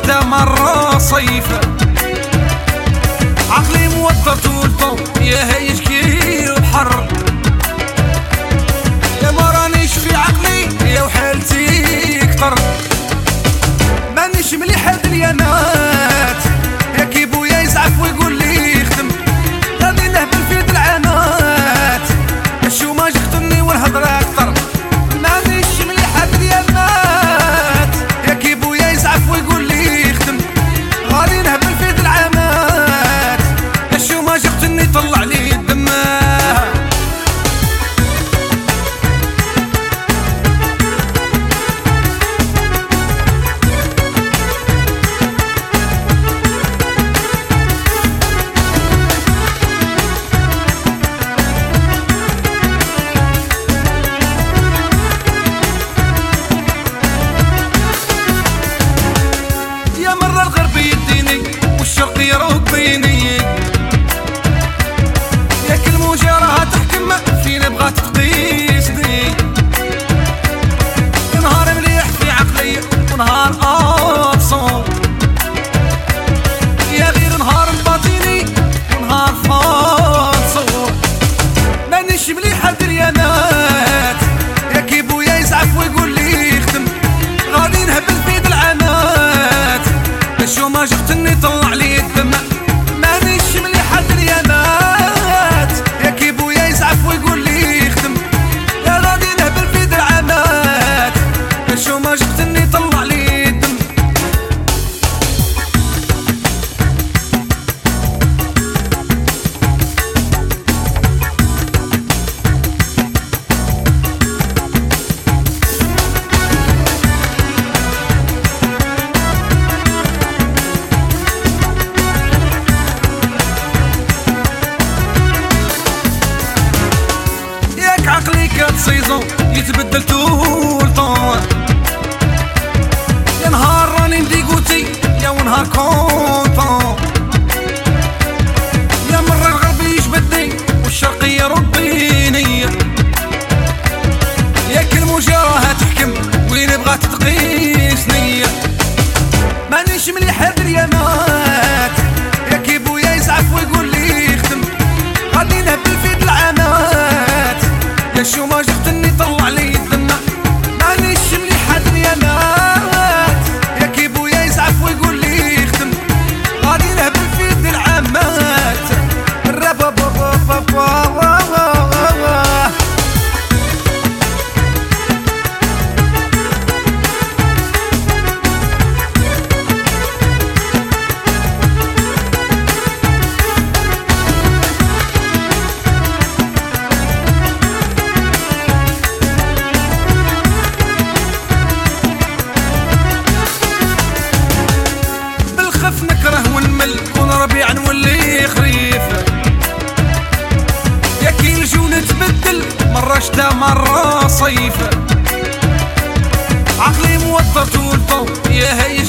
شتا مرة صيفة، عقلي موتر طول طول يا هيج كي وحر، يا ما رانيش في عقلي يا وحالتي كتر، مانيش مليح هاد اليانات، يا كي بويا يزعف ويقول لي خدم، غادي نهبل في ذي العانات، الشوماج خدمني والهضرة اكتر، مانيش مليح هاد اليانات، يا كي بويا يزعف ويقول لي خدم، غادي نهبل في ذي العانات، الشوماج خدمني طلع لي الدم. الغربي يديني والشرقي يربيني، ياك الموجة راها تحكم فيني بغات تقيسني، نهار مليح في عقلي ونهار أبصر، يا غير نهار باطيني ونهار فاصور، مانيش مليح هاد اليانات، يا كي بويا يزعف ويقول لي خدم، غادي نهبل في ذي العانات، الشوماج اختني طلع لي الدم، مانيش مليح هاد اليانات، يا كي بويا يزعف ويقول لي خدم، يا غادي نهبل في ذي العانات، الشوماج اختني طلع لي الدم. عقلي كانت سيزون يتبدل طول طول، يا نهار راني مديقوتي يا ونهار كونطون، يا مرة الغربي يجبدني والشرقي يربيني، ياك الموجة راها تحكم وين بغات تقيسني، مانيش مليح هاد اليانات، يا كي بويا يزعف ويقول لي خدم، غادي نهبل في ذي العانات، يا الشوماج اختني طلع لي الدم، مانيش مليح هاد اليانات، يا كي بويا يزعف ويقول لي خدم، غادي نهبل في ذي العامات، نكره ونمل ونربيع نولي خريف، يا كي الجو نتبدل مرة شتا مرة صيف، عقلي موتر طول طول يا هي